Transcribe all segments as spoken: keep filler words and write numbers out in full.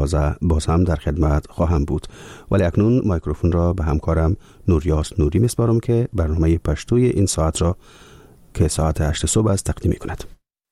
تازه باز هم در خدمت خواهم بود. ولی اکنون مایکروفون را به همکارم نوریاس نوری میسپارم که برنامه پشتوی این ساعت را که ساعت هشت صبح است تقدیم کند.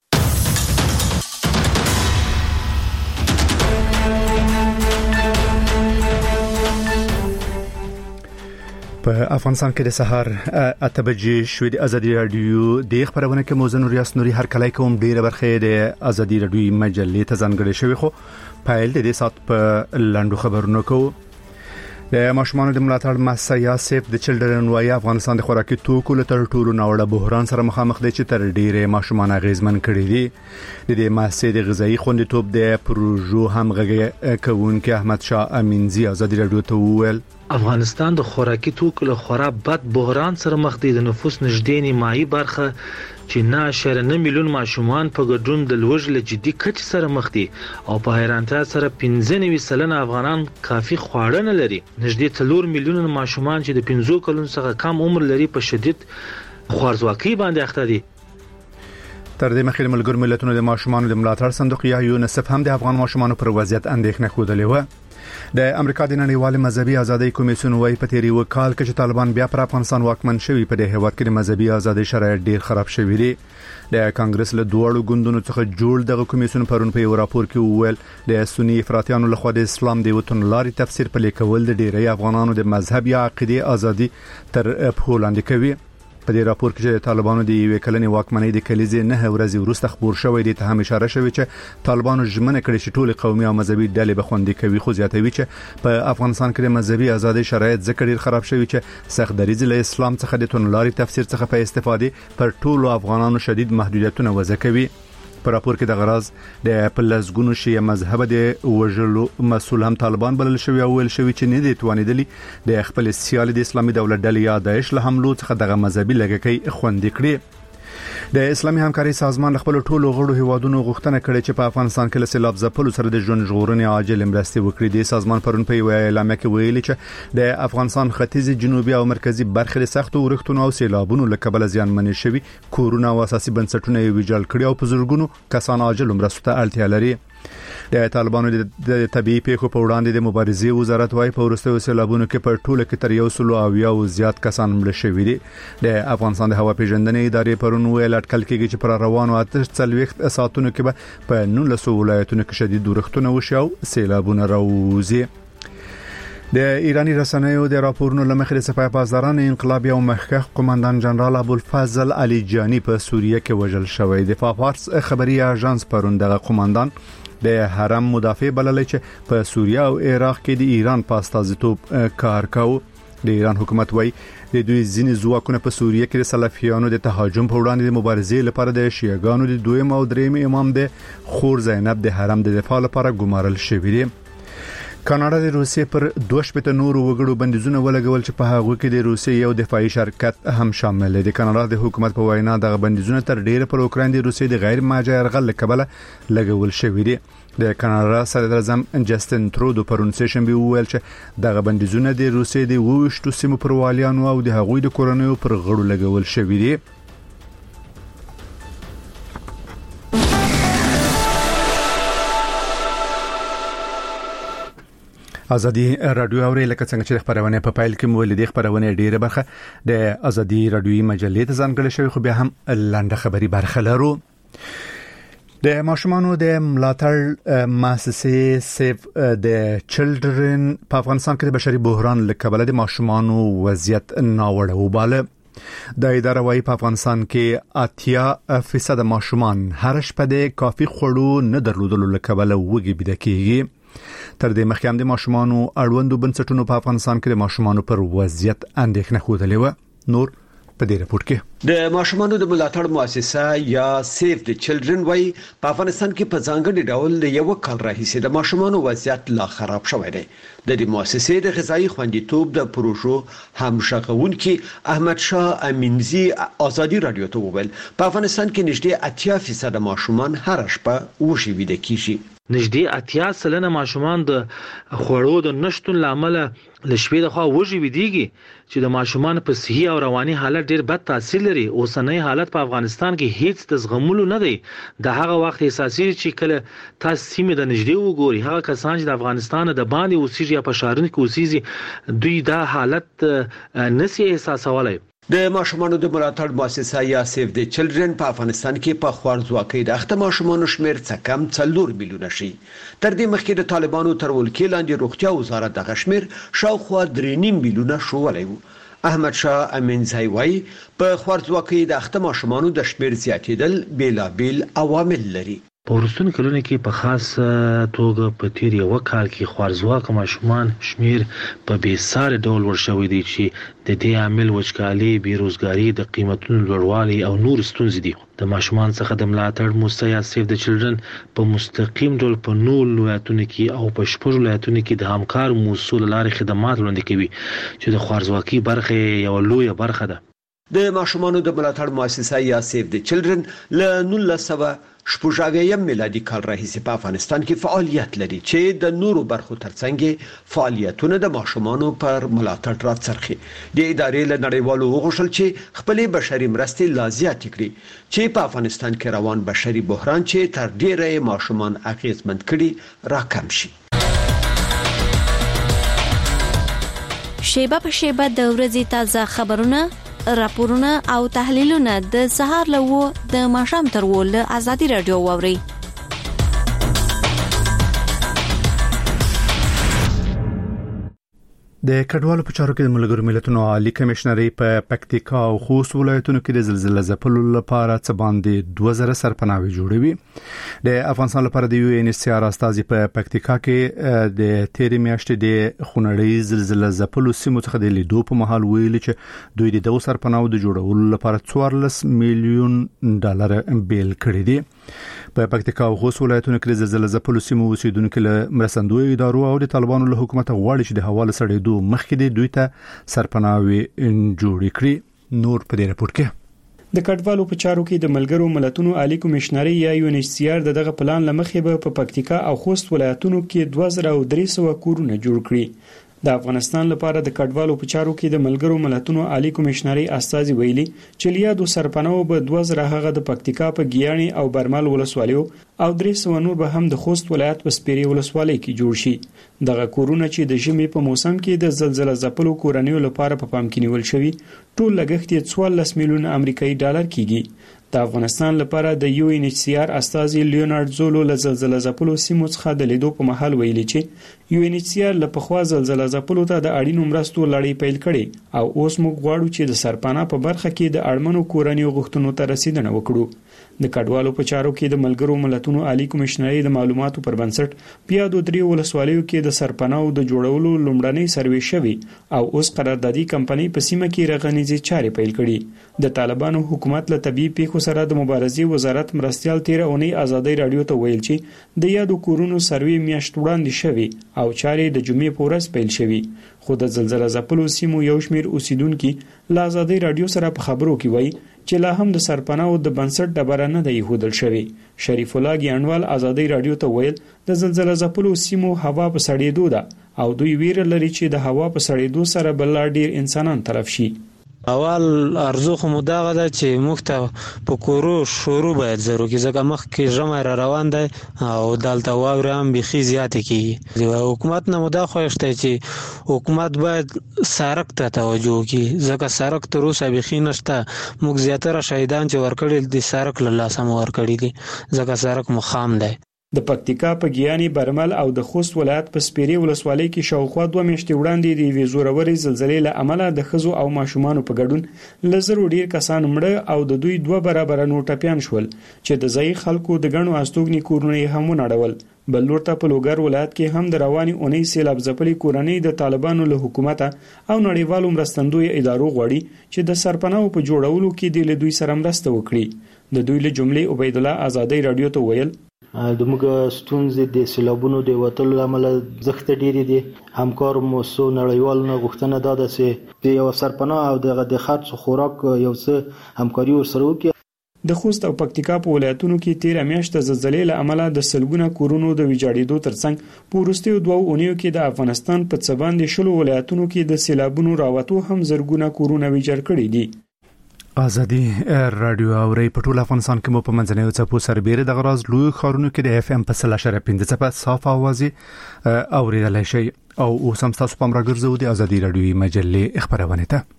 په افغانستان کې د سحر اته بجې شوې د ازادي رادیو د خبرونه کې موزه نوریاس نوري هر کله کوم ډیره برخه د ازادي رادیو مجلې ته ځانګړې شوی خو پایل د دې سات په لاندو خبرونه کو د ماشومان د ملاتړ مسیا سیف د چلډرن وای افغانستان د خوراکي توکو له تر ټولو ناوړه بحران سره مخامخ دي چې تر ډیره ماشومان اغیزمن کړي دي. د دې مسیا د غذایی خوندیتوب د پروژو همغږي کوونکي احمد شاه امینزی ازادي رادیو ته وویل افغانستان د خوراکي توکو له خورا بد بحران سره مخ دی. د نفوس نږدې نیمایي برخه چې نه اشاریه نه میلیون ماشومان په ګډون د لوږې له جدي کچې سره مخ دي او په حیرانتیا سره پنځه نوي سلنه افغانان کافي خواړه نه لري. نږدې څلور میلیون ماشومان چې د پنځو کلونو څخه کم عمر لري په شدید خوارځواکۍ باندې اخته دي. تر دې مخکې ملګرو ملتونو د ماشومان د ملاتړ صندوق یا یونیسف هم د افغان ماشومان پر وضعیت اندېښنه خوده و. د امریکا د نړیوال مذهبي ازادۍ کمیسیون وايي په تیری وکال کې چې طالبان بیا پر افغانستان واکمن شوي په دې هیواد کې د مذهبي ازادۍ شرایط ډیر خراب شوي دي. د کانګرس له دوړو ګوندونو څخه جوړ دغه کمیسیون پرون په یو راپور کې وویل د سنی افراطیانو لخوا د اسلام د وطن لاري تفسیر په لیکول د ډیری افغانانو د مذهب یا عقیده ازادي تر پولاند کوي. په دې راپور کې چې طالبانو د یوې کلنې واکمنۍ د کلیزې نه ورځې وروسته خبر شوی دی ته هم اشاره شوی چې طالبانو ژمنه کړې چې ټول قومي او مذهبي ډلې به خوندي کوي. خو زیاتوي چې په افغانستان کې د مذهبي ازادۍ شرایط ځکه ډیر خراب شوی چې سخت دریځ له اسلام څخه د تونلاري تفسیر څخه په استفاده پر ټولو افغانانو شدید محدودیتونه وضع کوي. په راپور کې د غراز د پلسګونو شیعه مذهب د وژلو مسول هم طالبان بلل شوی او ویل شوی چې نه دي توانیدلی د خپل سیال د اسلامي دولت ډلې یا داعش له حملو څخه دغه مذهبي لګکې خوندې کړي. د اسلامي همکاري سازمان خپل ټولو غړو هیوادونو غوښتنه کړې چې په افغانستان کې له سیلاب ځپلو سره د ژوند ژغورنې عاجل مرستې وکړي. د سازمان پرون په یو اعلامیه کې ویلي چې د افغانستان ختیځ جنوبي او مرکزی برخې د سختو ورښتونو او سیلابونو له کبله زیانمن شوي کورونه او اساسي بنسټونه یې ویجاړ کړي او په زرګونو کسان عاجل مرستو ته اړتیا لري. د طالبانو د طبيعي پیښو په وړاندې د مبارزې وزارت وايي په ورستیو سیلابونو کې په ټوله کې تر یو سلو او یو زیات کسان مړه شوي دي. د افغانستان د هوا پیژندنې ادارې پرون ویل اټکل کېږي چې پر روانو اته څلوېښت ساعتونو کې به په نولس ولایتونو کې شدید ورښتونه وشي او سیلابونه راوځي. د ایرانی رسنیو د راپورونو لمخې د سپاه پاسداران انقلابي او مخکښ قومندان جنرال ابوالفضل علي جانی په سوریه کې وژل شوی. د فارس خبري اژانس پرون دغه قومندان د حرم مدافع بللی چې په سوریه او عراق کې د ایران په استازیتوب کار کاوه. د ایران حکومت وايي د دوی ځینې ځواکونه په سوریه کې د سلفیانو د تهاجم په وړاندې د مبارزې لپاره د شیعاګانو د دویم او دریم امام د خور زینب د حرم د دفاع لپاره ګمارل شوی دی. کاناډا د روسیې پر دوه شپږ نورو وګړو بندیزونه ولګول چې په هغه کې د روسیې یو دفاعي شرکت هم شامل دی. د کاناډا د حکومت په وینا دغه بندیزونه تر ډیره پر اوکراین د روسیې د غیر ماجه يرغل لکبله لګول شوی دی. د کاناډا صدر اعظم جسټن ترودو پرون سیشن به ویل چې دغه بندیزونه د روسیې د وښتو سیمو پر والیانو او د هغوی د کورنیو پر غړو لګول شوی دی. ازادي رادیو اوري لکه څنګه چې خبرونه په پایل کې مول دي خبرونه ډیره برخه د ازادي رادیو مجلې ته ځانګړې شوی خو بیا هم لاندې خبري برخه لرو. د ماشومانو د ملاتړ مؤسسې سیف د چلډرن په افغانستان کې د بشري بحران له کبله د ماشومانو وضعیت ناوړه وباله. د اداره وايي په افغانستان کې اتیا فیصد ماشومان هر شپه د کافي خوړو نه درلودلو له کبله وږي بيد کېږي. تر دې مخکې هم د ماشومانو اړوندو بنسټونو په افغانستان کې د ماشومانو پر وضعیت اندېښنه خوده و. نور په دې راپور کې د ماشومانو د ملاتړ مؤسسه یا سیف د چلډرن وايي په افغانستان کې په ځانګړي ډول د یو کال راهیسې د ماشومانو وضعیت لا خراب شوی دی. د دې مؤسسې د غذایی خوندیتوب د پروژو همشغونکي احمد شاه امینزی ازادي رادیو ته وویل په افغانستان کې نږدې اتیا فیصد ماشومان هر شپه وږي ویده کیږي. نږدې اتیا سلنه ماشومان د خوړو د نشټون لامل لشبې د خوا وږي ودیږي چې د ماشومان په صحي او رواني حالت ډیر بد تاثیر لري. اوسنۍ حالت په افغانستان کې هیڅ د زغملو نه دی. د هغه وخت احساسي چې کله تاسو سیمه د نږدې وګوري هغه کسان چې د افغانستان د باندې اوسېږي یا په شهرونو کې اوسېږي دوی دا حالت نسی احساسولای. د ماشومانو د ملاتړ مؤسسه یا سیف د چلډرن په افغانستان کې په خوارځواکۍ د اخته ماشومانو شمیر څه کم څلور میلیونه شي. تر دې مخکې د طالبانو تر ولکې لاندې روغتیا وزارت دغه شمیر شاوخوا درې نیم میلیونه شولی و. احمد شاه امینزای وایي په خوارځواکۍ د اخته ماشومانو د شمیر زیاتېدل بیلابیل عوامل لري. په ورستون کلونو کې په خاص توګه په تیر یو کال کې خوارځواکه ماشومان شمیر په بیسار ډول ورشوي دي چې د دې عامل وچکالي، بیروزګاری، د قیمتونو لوړوالی او نور ستونزې دي. د ماشومان څخه د ملاتړ مؤسسه یا سیف د چلډرن په مستقیم ډول په نور ولایتونو کې او په شپږ ولایتونو کې د همکار مؤسسو لارې خدمات وړاندې کوي چې د خوارځواکۍ برخه یو لویه برخه ده. د ماشومانو د ملاتړ مؤسسه یا سیف د چلډرن له نولس سوه شپږ اویایم میلادي کال راهیسې په افغانستان کې فعالیت لري چې د نورو برخو ترڅنګ فعالیتونه د ماشومانو پر ملاتړ راڅرخي. د ادارې له نړیوالو وغوښتل چې خپلې بشري مرستې لا زیاتې کړي چې په افغانستان کې روان بشري بحران چې تر ډیره ماشومان اغیزمن کړي راکم شي. شیبه په شیبه د ورځې تازه خبرونه، راپورونه او تحلیلونه د سهار له د ماښام تر و له ازادي رادیو واوري. د کډوالو په چارو کې د ملګرو ملتونو عالی کمشنري په پکتیکا او خوست ولایتونو کې د زلزلې ځپلو لپاره څه باندې دوه زره سرپناوي جوړوي. د افغانستان لپاره د یو ان ایچ سی آر استازي په پکتیکا کې د تیرې میاشتې د خونړۍ زلزلې ځپلو سیمو څخه د لیدو په مهال ویلي چې دوی د دوه سرپناو د جوړولو لپاره څوارلس میلیون ډالر بیل کړی دي. په پکتیکا او خوست ولایتونو کې د زلزلې ځپلو سیمو اوسیدونکو له مرستندوی ادارو او د طالبانو له حکومت غواړي چې د حواله سړېدو مخکې دوی ته سرپناوي جوړ کړي. نور په دې راپور کې د کډوالو په چارو کې د ملګرو ملتونو عالی کمشنري یا یو ان ایچ سی آر دغه پلان لمخې به په پکتیکا او خوست ولایتونو کې دوه زره درې سوه کورونه جوړ کړي. د افغانستان لپاره د کډوالو په چارو کې د ملګرو ملتونو عالی کمشنري استازي ویلي چې لیادو سرپناو به دوه زره هغه د پکتیکا په ګیانی او برمل ولسوالیو او درې سوه نور به هم د خوست ولایت په سپیری ولسوالۍ کې جوړ شي. دغه کورونه چې د ژمي په موسم کې د زلزلې ځپلو کورنیو لپاره په پام کې نیول شوی ټول لګښت یې څوارلس میلیونه امریکایي ډالر کیږي. د افغانستان لپاره د یو ان ایچ سی آر استازي لیونارد زولو له زلزلې ځپلو سیمو څخه د لیدو په محل ویلي چې یو ان ایچ سی آر له پخوا زلزلې ځپلو ته د اړینو مرستو لړۍ پیل کړي او اوس موږ غواړو چې د سرپانا په برخه کې د اړمنو کورنیو غوښتنو ته رسیدنه وکړو. د کډوالو په چارو کې د ملګرو ملتونو عالی کمشنري د معلوماتو پر بنسټ پیادو درې ولسوالیو کې د سرپناو د جوړولو لومړنۍ سروې شوی او اوس قراردادي کمپنۍ په سیمه کې رغنیزي چارې پیل کړي. د طالبانو حکومت له طبي پیښو سره د مبارزې وزارت مرستيال تیر اونۍ ازادي رادیو ته ویل چې د یادو کورونو سروې میاشت وړاندې شوی او چارې د جمعې په ورځ پیل شوی. خو د زلزلې ځپلو سیمو یو شمیر اوسیدونکو له ازادي رادیو سره په خبرو کې وایي چې لا هم د سرپناو د بنسټ ډبره نه دی هودل شوی. شریف الله ګیانوال ازادي رادیو ته ویل د زلزلې ځپلو سیمو هوا په سړېدو ده او دوی ویره لري چې د هوا په سړېدو سره بل ډیر انسانان تلف شي. اول ارزو خو مداغه ده چې مخته په کورو شروع باید زرو کې ځکه مخ کې جمع را روان دی او دلته واوري هم بخي زیات کیږي. د حکومت نه مداخله خوښته چې حکومت باید سرک ته توجه وکړي ځکه سرک تر اوسه بخي نشته. موږ زیاتره شهیدان چې ورکړل دي سرک له لاسه مو ورکړي دي ځکه سرک مخام دی. د پکتیکا په ګیانی برمل او د خوست ولایت په سپیری ولسوالۍ کې شاوخوا دوه میاشتې وړاندې د وی زوروري زلزلې له امله د خزو او ماشومان په ګډون لزر ډیر کسان مړه او د دوی دوه برابر نور ټپيان شول چې د ځای خلکو د غنو استوګنی کورونه هم ونړول. بل لورته په لوګر ولایت کې هم د رواني اونۍ سیلاب ځپلې کورنۍ د طالبانو له حکومت او نړیوالو مرستندوی ادارو غواړي چې د سرپناو په جوړولو کې د دوی سره مرسته وکړي. د دوی له جملې عبید الله ازادي رادیو ته ویل د موږ ستونزې د سیلابونو د وټل لامل زخت ډېری دي. همکار موسسو نړیوال نه غوښتنه ده چې د یو سرپناه او د خرڅ خوراک یو څه همکاري ورسره وکړي. د خوست او پکتیکا په ولایتونو کې تیر میاشت د زلزلې له امله د سلګونه کورونو د ویجاړېدو ترڅنګ په وروستیو دوو اونیو کې د افغانستان په څه باندې شلو ولایتونو کې د سیلابونو راوتو هم زرګونه کورونه ویجاړ کړي دي. ازادي رادیو اوري په ټول افغانستان کې مو په منځنیو څپو سربېره د غراز لوی خارونو کې د اف ام په سل اشاره پنځه څپه صاف اوازې اوریدلای شي او اوس هم تاسو په امر ګرځو د ازادي رادیو مجلې خبرونه ته.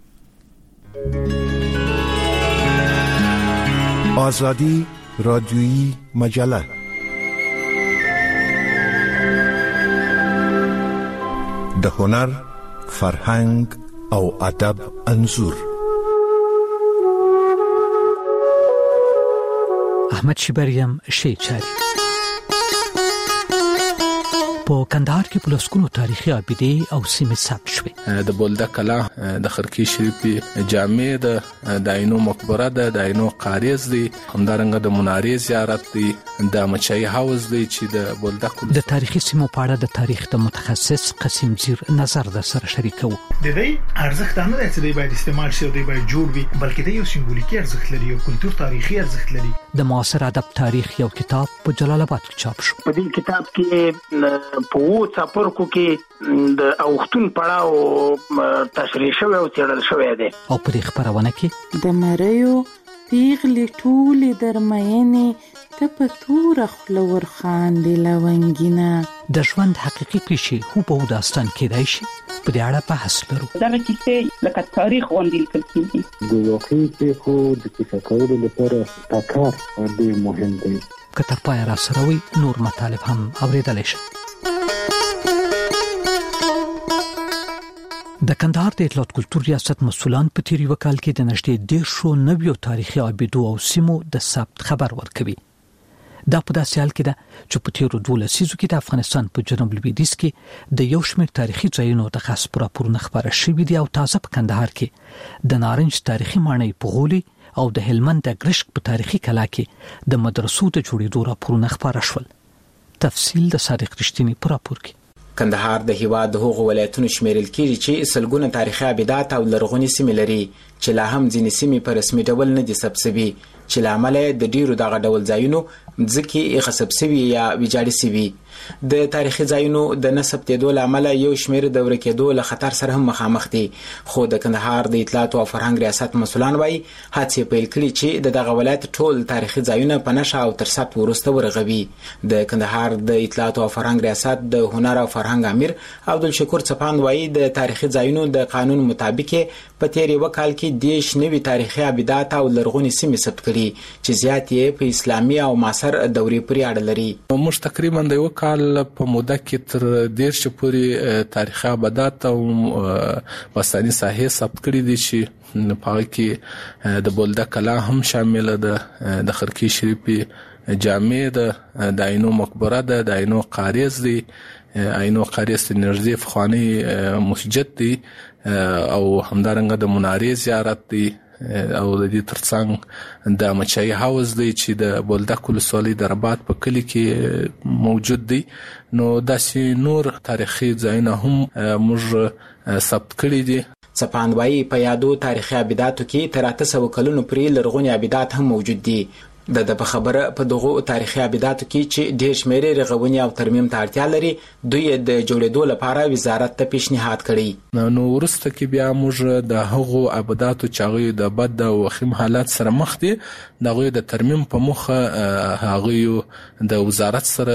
آزادی رادیویی مجله د هنر، فرهنګ او ادب انځور. احمد شبریم شي چاري په کندهار کې په لسکونو تاریخي ابیدې او سیمې ثبت شوې. د بولده کلا د خرکی شریفي جامع د داینو مقبره د داینو قاریز دی، همدارنګه د منارې زیارت دی، د مچای هاوس دی چې د بولده کلا د تاریخي سیمو په اړه د تاریخ د متخصص قسم زیر نظر د سره شریکو. د دې ارزښت نه دی چې دی باید استعمال شي او دی باید جوړ وي، بلکې د یو سمبولیکي ارزښت لري او کلتور تاریخي ارزښت لري. د معاصر ادب تاریخ یو کتاب په جلال آباد کې چاپ شو. په دې کتاب کې په وو څاپرکو کې د اوختون پړاو تشریح شوی او څېړل شوی دی. او په دې خبرونه کې د مریو پیغلې ټولې درمینې ته په تور خلور خاندې لونګینه د ژوند حقیقي پیښې هو په داستان کې دی شي په دې اړه بحث لرو. دا کیسې لکه تاریخ غونډې لیکل کیږي. د واقعي پیښو د کیسه کولو لپاره تکرار ډېر مهم دی. که تر پای را سره وي نور مطالب هم اوریدلی شي. د کندهار د اطلاعات کلتور ریاست مسؤلان په تیری وکال کې د نشټې ډیر شو نویو تاریخي ابیدو او سیمو د ثبت خبر ورکوي. دا په داسې حال کې ده چې په تیرو دوه لسیزو کې د افغانستان په جنوب لویدیځ کې د یو شمېر تاریخي ځایونو د خاص راپورونه خبره شوي دي او تازه په کندهار کې د نارنج تاریخي ماڼۍ په غولي او د هلمند د ګرشک په تاریخي کلا کې د مدرسو د جوړېدو راپورونه خبره شول. تفصیل د صادق رښتینی په راپور کې. کندهار د هیواد د هغو ولایتونو شمیرل کیږي چې سلګونه تاریخي ابیدات او لرغونی سیمې لري چې لا هم ځینې سیمې په رسمي ډول نه دي ثبت شوي چې له امله د ډیرو دغه ډول ځایونو ځکه غصب شوي یا ویجاړ شوي. د تاریخي ځایونو د نسب تېدو له امله یو شمېر د ورکېدو له خطر سره هم مخامخ دي، خو د کندهار د اطلاعات او فرهنګ ریاست مسؤلان وایي هڅې پیل کړي چې د دغه ولایت ټول تاریخي ځایونه په نشه او تر ثبت وروسته ورغوي. د کندهار د اطلاعات او فرهنګ ریاست د هنر او فرهنګ امیر عبدالشکور څپاند وایي د تاریخي ځایونو د قانون مطابق په تیر یو کال کې دیش نوي تاریخي ابیدات او لرغونی سیمې ثبت کړي چې زیات یې په اسلامي او معاصر دورې پورې اړه لري. موږ تقریبا د یو کال په موده کې تر دیرش پورې تاریخي ابیدات او باستاني ساحې ثبت کړي دي چې په هغه کې د بولده کلا هم شامل ده، د خرکی شریفي جامع ده، د عینو مقبره ده، د عینو قاریز دی، عینو قاریز د نږدې فخوانی مسجد دی او همدارنګه د منارې زیارت دی او د دې ترڅنګ د مچای هاوس دی چې د بولده ولسوالۍ د رباط په کلی کې موجود دی. نو داسې نور تاریخي ځایونه هم موږ ثبت کړي دي. څپاند وایي په یادو تاریخي ابیداتو کې تر اته سوه کلونو پورې لرغوني ابیدات هم موجود دي. د د په خبره په دغه تاریخي ابیداتو کې چې ډېر شمېر رغونې او ترمیم ته اړتیا لري دوی د جوړېدو لپاره وزارت ته پیشنهاد کړی. نو وروسته کې بیا موږ د هغو ابیداتو چې هغوی د بد او وخیم حالات سره مخ دي د هغوی د ترمیم په موخه هغوی د وزارت سره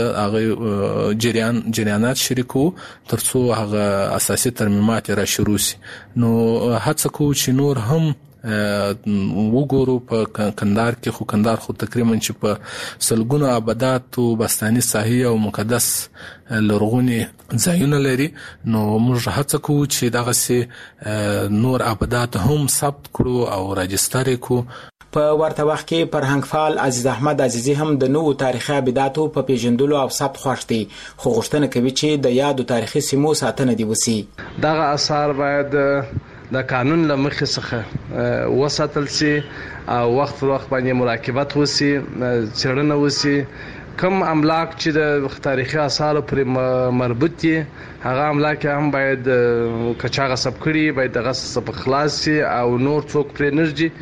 هغوی جریان جریانات شریکو تر څو هغه اساسي ترمیمات را شروع شي. نو هڅه کوو چې نور هم وګورو په کندهار کې، خو کندهار خو تقریبا چې په سلګونو ابیدات او باستاني ساحې او مقدس لرغوني ځایونه لري. نو موږ هڅه کوو چې دغه سي نور ابیدات هم ثبت کړو او راجستر کړو. په ورته وخت کې فرهنګفعال عزیز احمد عزیزی هم د نوو تاریخي ابیداتو په پیژندلو او ثبت خوښ دي، خو غوښتنه کوي چې د یادو تاریخي سیمو ساتنه دي وسی. دغه آثار باید د قانون له مخې څخه وساتل شي او وخت پر وخت باندې مراقبت وشي، څېړنه وشي. کوم املاک چې د تاریخي آثارو پرې مربوط دي هغه املاک هم باید کچا غصب کړي باید دغه څخه خلاص شي او نور څوک پرې نرجي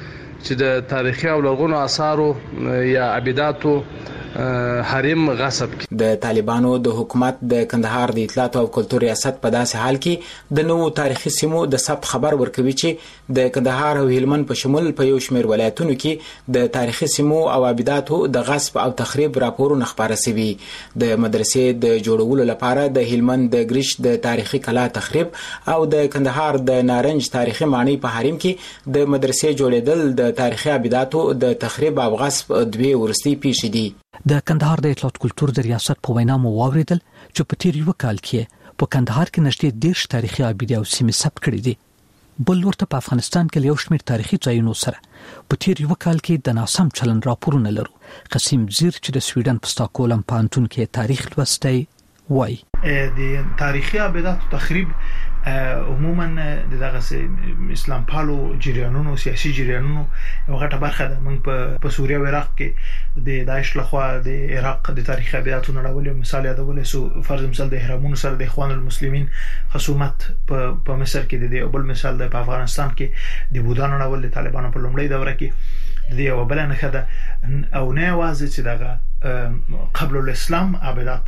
چې د تاریخي او لرغونو آثارو یا عبادتو حریم غصب کی. د طالبانو د حکومت د کندهار د اطلاعات او کلتور ریاست په داسې حال کې د نوو تاریخي سیمو د ثبت خبر ورکوي چې د کندهار او هلمند په شمول په یو شمېر ولایتونو کې د تاریخي سیمو او عبادتو د غصب او تخریب راپورونه خبره شوي. د مدرسې د جوړولو لپاره د هلمند د ګریش د تاریخي کلا تخریب او د کندهار د نارنج تاریخي ماڼۍ په حریم کې د مدرسې جوړېدل د تاریخي عبادتو د تخریب او غصب دوی ورستي پیښې دي. د کندهار د اطلاعات کلتور د ریاست په وینا مو واوریدل چې په تیر یو کال کې په کندهار کې نږدې دیرش تاریخي ابیدي او سیمې ثبت کړي دي. بل ورته په افغانستان کې یو شمېر تاریخي ځایونو سره په تیر یو کال کې د ناسم چلن راپورونه لرو. قسیم زیر چې د سویډن په ستاکهولم پوهنتون کې تاریخ لوستی وای د تاریخي ابیدات تخریب عموما د دغه اسلام پالو جریانونو سیاسي جریانونو یو غټه برخه ده. موږ په سوریه او عراق کې د داعش لخوا د عراق د تاریخي ابیاتو نړولو مثال یادولې سو. فرض مثال د احرامونو سره د اخوان المسلمین خصومت په مصر کې د بل مثال د افغانستان کې د بودانو نړول د طالبانو په لومړۍ دوره کې د یو بل نه خده او نه واځي چې دغه قبل الاسلام عبادت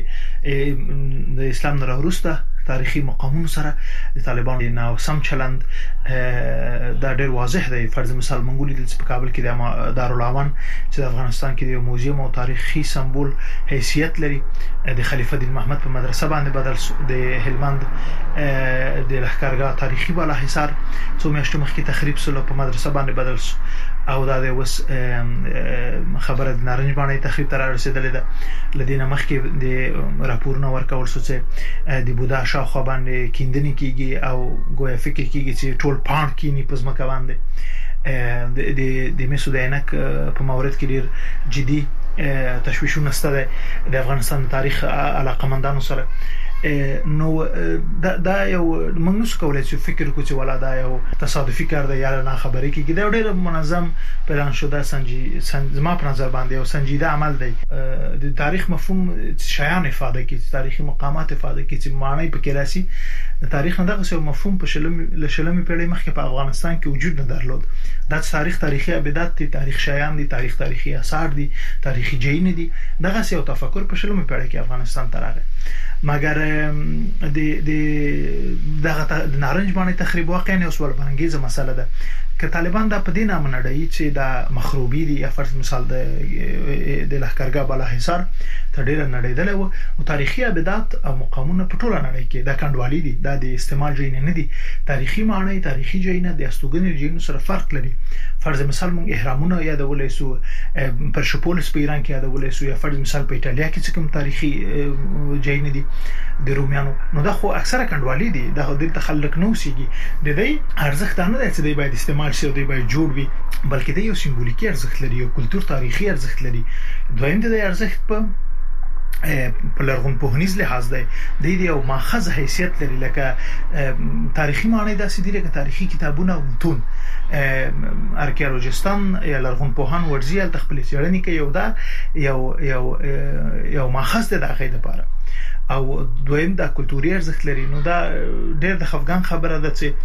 بلکې د اسلام نه وروسته تاریخي مقامونو سره د طالبانو نه سم چلند دا ډېر واضح دی. فرض مثال منګولي د کابل کې د دارالعوان چې د افغانستان کې د موزیم او تاریخي سمبول حیثیت لري د خلیفه دین محمد په مدرسه باندې بدل. د هلمند د لښکرګاه تاریخي بالا حصار څو میاشتې مخکې تخریب سره په مدرسه باندې بدل شو او دا د وس خبره د نارنج باندې تخریب تر رسیدلې ده. لدینه مخکې د راپورونه ورکول شو چې د بودا شاوخوا باندې کیندنې کیږي او ګویا فکر کیږي چې ټول پاند کینی په ځمکه باندې د د د میسو د عینک په مورد کې ډیر جدي تشویشونه ستده د افغانستان تاریخ علاقمندانو سره. نو دا دا یو موږ نو کولای چې فکر وکړو چې ولا دا یو تصادفي کار دی یا نه خبرې کیږي. دا ډېر منظم پلان شده سنجي زما په نظر باندې یو سنجیده عمل دی. د تاریخ مفهوم شایان ifade کوي، تاریخي مقامات ifade کوي چې معنی په راسي. تاریخ نه دغه یو مفهوم په شلم لشلمي پیړۍ مخکې په افغانستان کې وجود نه درلود. دا تاریخ تاریخي ابدات دي، تاریخ شایان دي، تاریخ تاریخي آثار دي، تاریخي جین دي. دغه یو تفکر په شلمي پیړۍ کې افغانستان تراغه. مګر د د دغه د نارنج باندې تخریب واقعا یو سوال بانګیزه مسله ده. که طالبان دا په دې نامه نړۍ چې دا مخروبي دي یا فرض مثال د د لښکرګاه بالا حصار ته ډېر نړیدل او تاریخي ابدات او مقامونه په ټوله نړۍ کې دا کندوالي دي، دا د استعمال جین نه دي. تاریخي معنی تاریخي جین د استوګنې جین سره فرق لري. فرض مثال مونږ احرامونه یادولای سو پرشپولس په ایران کې یادولای سو یا فرض مثال په ایتالیا کې کوم تاریخي جین دي د رومیانو. نو دا خو اکثره کندوالي دي، دا د تخلق نو سیږي. د دې ارزښت نه دی چې دی باید استعمال شي او دی باید جوړ وي، بلکې د یو سیمبولیکي ارزښت لري او کلچر تاریخي ارزښت لري. دویم د ارزښت په په لرغون پوهنیز لحاظ دی د دې یو ماخذ حیثیت لري. لکه تاریخي معنی داسې دي لکه تاریخي کتابونه او متون. ارکیولوژیستان یا لرغون پوهان ورزي ال تخپل څېړنې کوي، یو دا یو یو یو ماخذ د دغه لپاره. او دویم دا کلتوري ارزښت لري. نو دا ډېر د خفګان خبره ده چې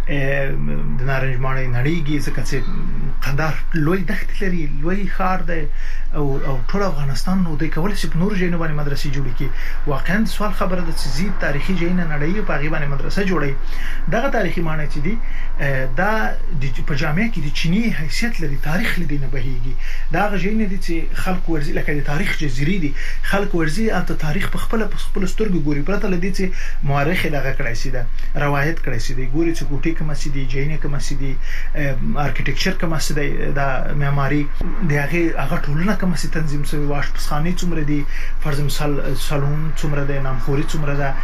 د نارنج ماڼۍ نړیږي ځکه چې قندهار لوی دښت لري، لوی ښار دی او او ټول افغانستان نو د کول چې په نور ځایونو باندې مدرسې جوړې کی. واقعا سوال خبره ده چې زی تاریخي ځایونه نړۍ په هغه باندې مدرسه جوړي. دغه تاریخي معنی چې دي دا د په جامعه کې د چینی حیثیت لري، تاریخ لدی نه بهيږي. دا ځایونه دي چې خلک ورزي لکه د تاریخ جزيري دي، خلک ورزي الته تاریخ په خپل په خپل سترګو ګوري. پرته لدی چې مورخ دغه کړی سي دا روایت کړی سي دی ګوري چې ګوټي کوم سي دي، جینه کوم سي دي، ارکیټیکچر کوم سي دی، دا معماري دغه هغه ټولنه کوم سي تنظیم شوی، واش پسخانه څومره دي، فرض مثال سالون څومره ده، نامخوري څومره ده،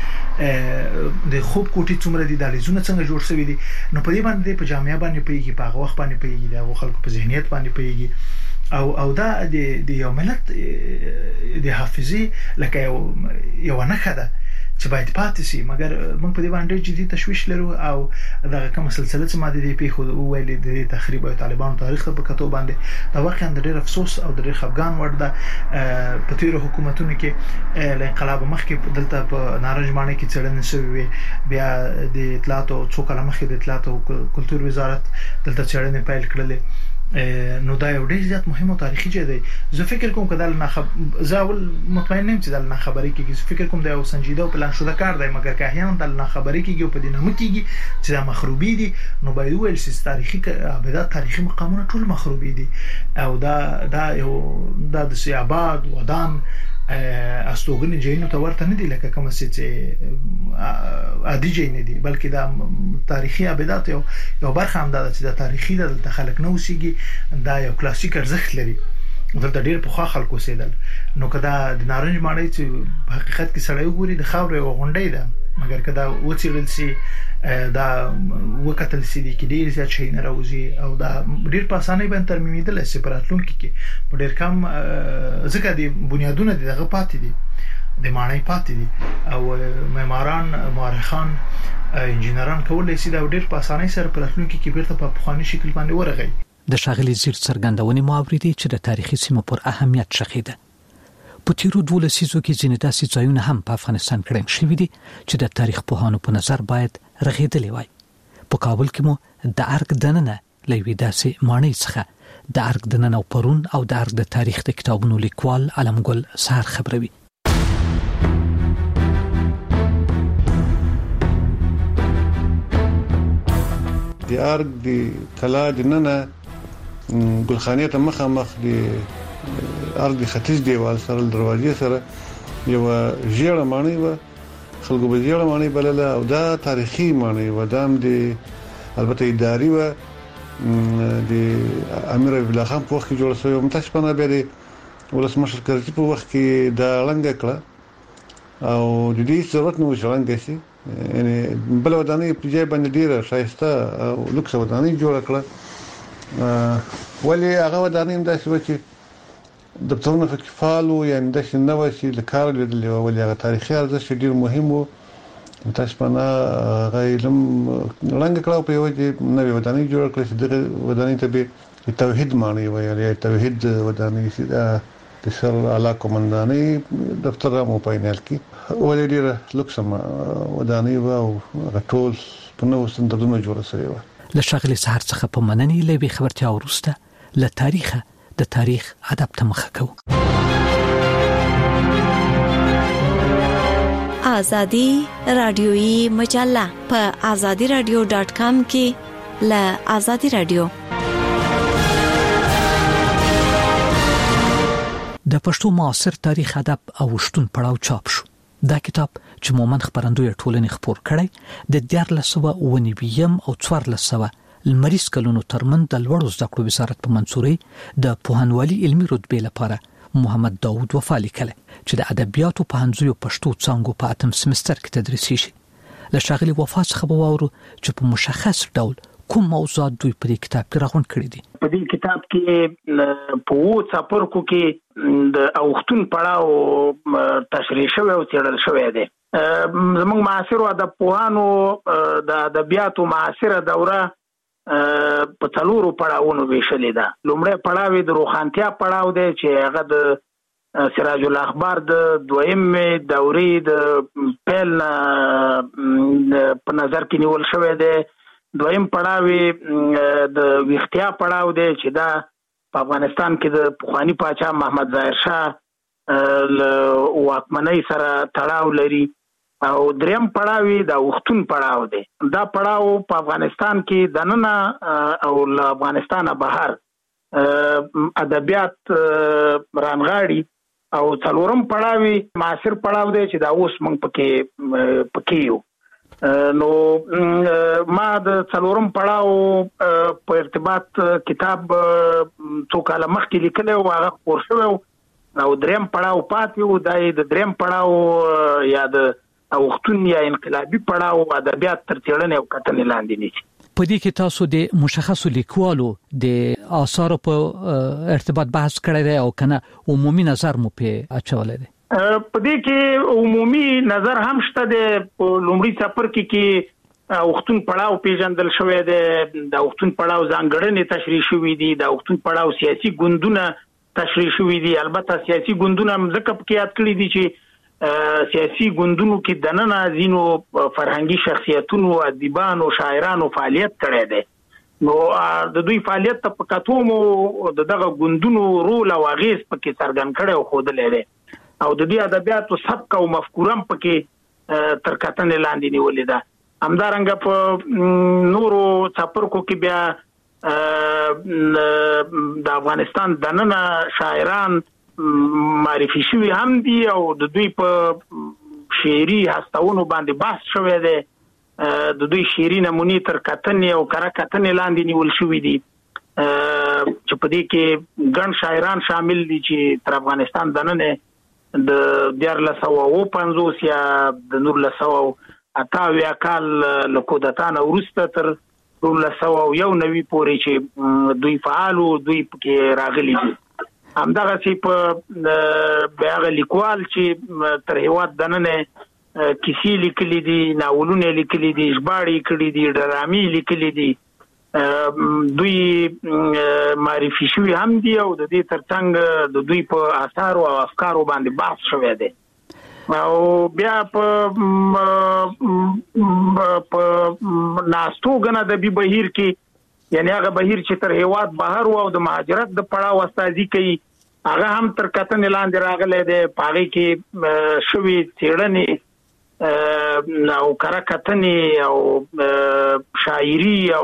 د خوب کوټي څومره دي، د لیزونه څنګه جوړ شوی دي. نو په دې باندې په جامعه باندې پیږي، په هغه وخت باندې پیږي، د خلکو په ذهنیت باندې پیږي. او او دا د د یو ملت د حافظي لکه یو یو نه خده چې باید پاتې شي. مګر موږ په دې باندې جدي تشويش لرو او دغه کوم سلسله چې ماده دی په خو ویلې د تخریب او طالبانو تاریخ په کتو باندې دا واقعا ډېر افسوس او ډېر خفګان ور ده. په تیر حکومتونو کې له انقلاب مخکې دلته په نارنج باندې کې څېړنې شوې، بیا د اطلاعات او څو کلمه مخکې د اطلاعات او کلتور وزارت دلته څېړنې پیل کړلې نو دا یو ډیر زیات مهم او تاریخي ځای دی. زه فکر کوم کله نه خب زه اول مطمئن نیم چې دا نه خبرې کیږي. زه فکر کوم دا یو سنجیده او پلان شوه کار دی، مګر که احیانا دا نه خبرې کیږي او په دې نه کیږي چې دا مخروبي دي، نو باید ویل چې تاریخي ابدات تاریخي مقامونه ټول مخروبي دي او دا دا یو دا د سیاباد ودان استوګنې جینو ته ورته نه دي لکه کوم چې عادي جین دي، بلکې دا تاریخي ابدات یو یو برخه هم ده چې د تاریخي د خلک نو سیږي، دا یو کلاسیک ارزښت لري. دلته ډیر په خلکو سیدل نو کدا د نارنج ماړی چې په حقیقت کې سړی وګوري د خاورې او غونډې ده، مګر کدا وڅېړل سي دا وکتل سي دي کې ډیر زیات شي نه راوځي او دا ډیر په اسانۍ باندې ترمیمیدل سي پراتلون کې په ډیر کم ځکه دي بنیادونه دغه پاتې دي د ماړی پاتې دي او معماران مورخان انجینران کولای شي دا ډیر په اسانۍ سره پراتلون کې بیرته په پخوانی شکل باندې ورغی. د شاغلي زیر څرګندونې ماوریدي چې د تاریخي سیمو پر اهمیت شخیده. په تیرو دوه لسیزو کې ځینې داسې ځایونه هم په افغانستان کې شوي دي چې د تاریخ پوهانو په نظر باید رغېدلي وای. په کابل کې مو د ارګ دننه لوي داسې ماڼۍ څخه د ارګ دننه او پرون او د ارګ د تاریخ د کتابونو لیکوال علمګل سهار خبروي. د ارګ د کلا دننه ګلخانې ته مخامخ د ارګ د ختیځ دیوال سره دروازې سره یو ژیړه ماڼۍ و، خلکو به ژیړه ماڼۍ بلله او دا تاریخي ماڼۍ و. دا هم د البته اداري و د امیر حبیب الله خان په وخت کې جوړه شوې وه. متاسفانه بیا د ولسمشر کرزي په وخت کې دا ړنګه کړه او د دې ضرورت نه و چې ړنګه شي، یعنې بله ودانۍ په ځای باندې ډېره ښایسته او لوکسه ودانۍ جوړه کړه. ولې هغه ودانۍ هم داسې وه چې دفترونه پکې فعال وو، یعنې داسې نه وه چې له کاره لوېدلې وه، ولې هغه تاریخي ارزښت ډېر مهم و. متاسفانه هغه علم ړنګه کړه او په یوه نوې ودانۍ جوړه کړه چې دغه ودانۍ ته به د توحید ماڼۍ ویل یا توحید ودانۍ چې د سر اعلی قومندانۍ دفتر هم په عین حال کې ولې ډېره لوکسه ودانۍ وه او هغه ټول په نوو سټنډردونو جوړه شوې وه. له ښاغلي سهار څخه په مننې له یوې خبرتیا وروسته له تاریخه د تاریخ ادب ته مخه کوو. آزادی رادیویی مجله په آزادی رادیو ډاټ کام کې له آزادی رادیو. د پښتو معاصر تاریخ ادب او شتون پړاو چاپ شو. دا کتاب چې مومن خبرندوی ټولنې خپور کړی د دیارلس سوه اوه نوي او څوارلس سوه لمریز کلونو ترمن د لوړو زده کړو وزارت په منصوري د پوهنوالي علمي رتبې لپاره محمد داوود وفا لیکلی چې د ادبیاتو پوهنځیو پښتو څانګو په اتم سمستر کې تدریسي شي. له ښاغلي وفا څخه به واورو چې په مشخص ډول کوم موضوعات دوی په دې کتاب کې راغونډ کړي دي. په دې کتاب کې په وو څاپرکو کې د اوختون پړاو تشریح شوی او څېړل شوی دی. زموږ معاصر ادب پوهانو د ادبیاتو معاصره دوره په څلورو پړاوونو ویشلې ده. لومړی پړاو د روښانتیا پړاو دی چې هغه د سراج الاخبار د دویمې دورې د پیل په نظر کې نیول شوی دی. دویم پړاو د ویختیا پړاو دی چې دا په افغانستان کې د پخوانی پاچا محمد ظاهر شاه له واکمنۍ سره تړاو لري. او دریم پړاو د وختون پړاو دی. دا پړاو په افغانستان کې د نننه او له افغانستانه بهر ادبیات رانغاړي. او څلورم پړاو معاصر پړاو دی چې دا اوس موږ پکې پکې یو. نو ما د څلورم پړاو په ارتباط کتاب څو کاله مخکې لیکلی او هغه خپور شوی او دریم پړاو پاتې و. دا د دریم پړاو یا د اوختون یا انقلابي پړاو ادبیات تر څېړنې او کتنې لاندې نیسي. په دې کې تاسو د مشخصو لیکوالو د آثارو په ارتباط بحث کړی دی او کنه عمومي نظر مو په اچولی دی؟ په دې کې عمومي نظر هم شته دی. په لومړي څپرکي کې اوختون پړاو پیژندل شوی دی. د اوختون پړاو ځانګړنې تشریح شوي دي. د اوختون پړاو سیاسي ګوندونه تشریح شوي دي. البته سیاسي ګوندونه هم ځکه پکې یاد کړي دي چې سیاسي ګوندونو کې دننه ځینو فرهنګي شخصیتونو ادیبانو شاعرانو فعالیت کړی دی. نو د دوی فعالیت په کاتومو دغه ګوندونو رول او اغیز پکې څرګند کړي او خود لري او د دې ادبیاتو سبک او مفکورم پکې تر کتنې لاندې نیولې ده. همدارنګه په نورو څپرکو کې بیا د افغانستان دننه شاعران معرفي شوي هم دي او د دوی په شعري هستونو باندې بحث شوی دی. د دوی شعري نمونې تر کتنې او کره کتنې لاندې نیول شوي دي چې په دې کې ګڼ شاعران شامل دي چې تر افغانستان دننه د دیارلس سوه اوه پنځوس یا د نولس سوه اته اویا کال له کودتا نه وروسته تر نولس سوه یو نوي پورې چې دوی فعال او دوی پکې راغلي دي. همدغسې په هغه لیکوال چې تر هېواد دننه کیسې لیکلي دي، ناولونه لیکلي دي، ژباړې کړي دي، ډرامې لیکلي دي، دوی معرفي شوي هم دي او د دې ترڅنګ د دوی په آثارو او افکارو باندې بحث شوی دی. او بیا په په ناستو غنا د بي بهیر کې یعنی هغه بهیر چې تر هیواد بهر او د مهاجرت د پړاو استازي کوي هغه هم تر کتنې لاندې راغلی دی. پاره کې شوي څېړنې او کره کتنې او شاعري او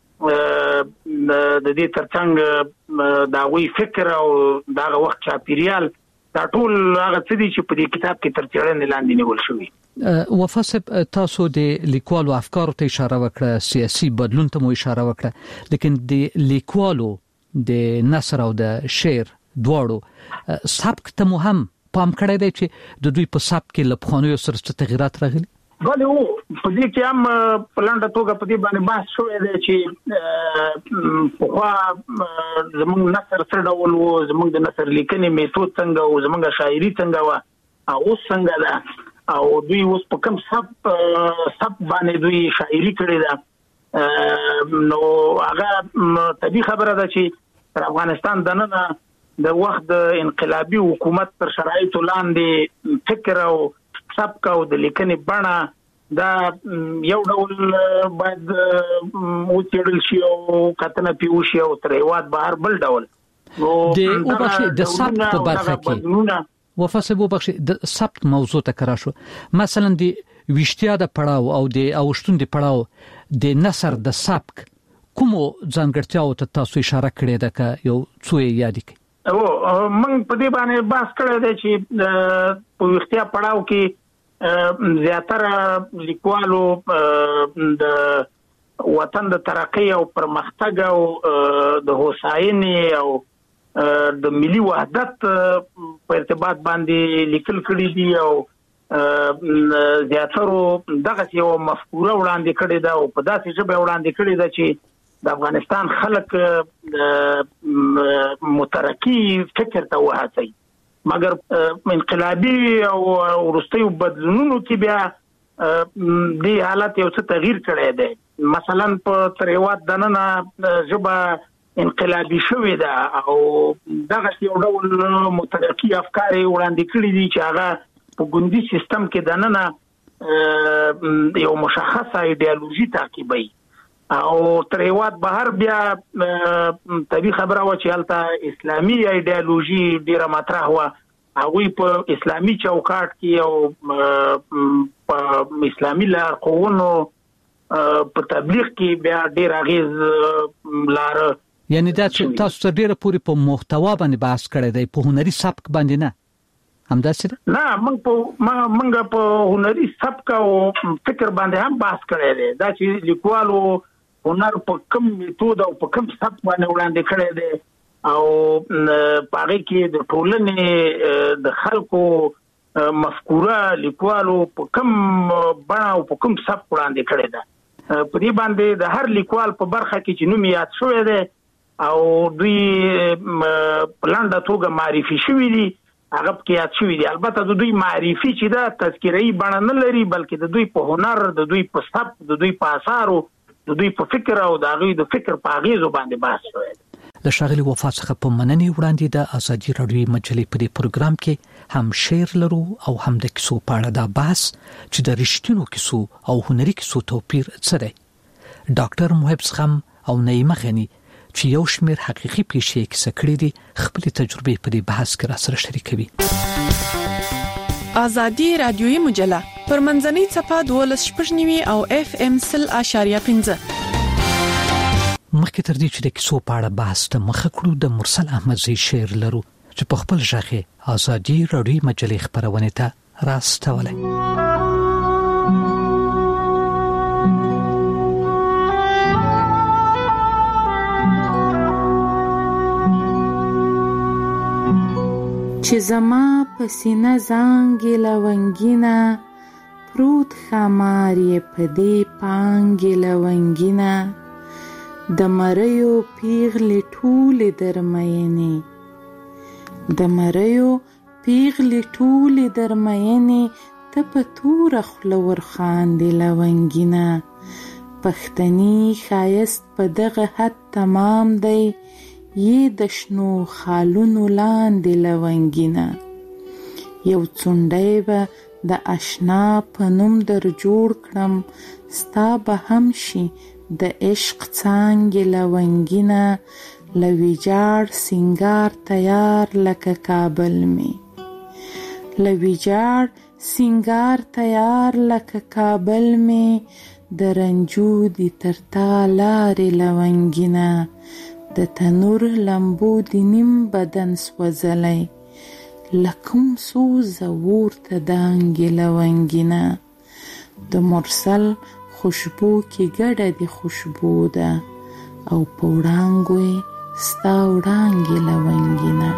د دې ترڅنګ د هغوی فکر او دغه وخت چاپیریال دا ټول هغه څه دي چې په دې کتاب کې تر څېړنې لاندې نیول شوي. وفا صاحب تاسو د لیکوالو افکارو ته اشاره وکړه، سیاسي بدلون ته مو اشاره وکړه، لیکن د لیکوالو د نثر او د شعر دواړو سبک ته مو هم پام کړی دی چې د دوی په سبک کې له پخوانیو سره څه تغیرات راغلي؟ بله او په دې کې هم په لنډه توګه په دې باندې بحث شوی دی چې پخوا زموږ نثر څه ډول و، زموږ د نثر لیکنې میتود څنګه و، زموږ شاعري څنګه وه او اوس څنګه ده او دوی اوس په کوم سبک سبک باندې دوی شاعري کړې ده. نو هغه طبیعي خبره ده چې تر افغانستان دننه د وخت د انقلابي حکومت پر شرایطو لاندې فکر او سبک او د لیکنې بڼه دا یو ډول باید وڅېړل شي او کتنه پې وشي او تر هېواد بهر بل ډول. د وبخښئ د سبک په برخه کې وفا صاحب وبخښئ د سبک موضوع ته کرا شو، مثلا د ویشتیا د پړاو او د اوشتون د پړاو د نثر د سبک کومو ځانګړتیاو ته تاسو اشاره کړې ده که یو څو یې یاد کړئ؟ او موږ په دې باندې بحث کړی دی چې په ویښتیا پړاو کې زیاتره لیکوالو د وطن د ترقۍ او پرمختګ او د هوساینې او د ملي وحدت په ارتباط باندې لیکل کړي دي او زیاترو دغه یو مفکوره وړاندې کړې ده او په داسې ژبه وړاندې کړې ده چې د افغانستان خلک مترقي فکر ته وهڅوي. مګر انقلابي او وروستیو بدلونونو کې بیا دې حالت یو څه تغییر کړی دی. مثلا په تر هېواد دننه ژبه انقلابي شوې ده او دغه یو ډول مترقي افکار یې وړاندې کړي دي چې هغه په ګوندي سیستم کې دننه یو مشخصه ایډیالوژي تعقیبوي او تر هېواد بهر بیا طبیعي خبره وه چې هلته اسلامي ایډیالوژي ډېره مطرح وه. هغوی په اسلامي چوکاټ کې او په اسلامي لارښوونو په تبلیغ کې بیا ډېر اغېز لاره. یعنی دا چې تاسو ته ډېره پورې په محتوا باندې بحث کړی دی، په هنري سبک باندې نه؟ همداسې ده؟ نه، موږ په موږ په هنري سبک او فکر باندې هم بحث کړی دی. دا چې لیکوالو هنر په کوم میتود او په کوم سبک باندې وړاندې کړی دی او په هغې کې د ټولنې د خلکو مفکوره لیکوالو په کوم بڼه او په کوم سبک وړاندې کړې ده. په دې باندې د هر لیکوال په برخه کې چې نوم یاد شوی دی او دوی په لنډه توګه معرفي شوي دي هغه پکې یاد شوي دي. البته د دوی معرفي چې ده تذکیره‌ایي بڼه نه لري، بلکې د دوی په هنر، د دوی په سبک، د دوی په اثارو، د دوی په فکر او د هغوی د فکر په اغېزو باندې بحث شوی دی. له ښاغلي وفا څخه په مننې وړاندې د ازادي راډیوي مجلې په دې پروګرام کې هم شعر لرو او هم د کیسو په اړه دا بحث چې د رښتینو کیسو او هنري کیسو توپیر څه دی. ډاکټر محب زغم او نعیمه غنی چې یو شمېر حقيقي پیښې کیسه کړې دي خپل تجربې په دې بحث کې را سره شریکوي. ازادي رادیوي مجله پر منځنۍ صفحه دولس شپږ نیوي او اف ام سل اشاریه پنځه. مخکې تر دې چې د کیسو په اړه بحث ته مخه کړو د مرسل احمدزی شعر لرو چې په خپل ژغه ازادي رادیوي مجلې خبرونه ته راستولې. چې زما پسینه زانګې لونګینا پروت خمار یې پدې پانګې لونګینا د مریو پیغلې ټولې درمینې د مریو پیغلې ټولې درمینې ته په توره خوله ورخاندې لونګینا پښتني ښایست په دغه حد تمام دی یې د شنو خالونو لاندې لونګینا یو څونډی به د اشنا په نوم در جوړ کړم ستا به هم شي د عشق څانګې لونګینا له ویجاړ سینګار تیار لکه کابل مې له ویجاړ سینګار تیار لکه کابل مې د رنجو دي تر تا لارې لونګینا د تنور لمبو دی نیم بدن سوځلی لکم سوز ورته دانګې لونګینا د مرسل خوشبو کې ګډه دی خوشبو ده او په وړانګو یې ستا وړانګې لونګینا.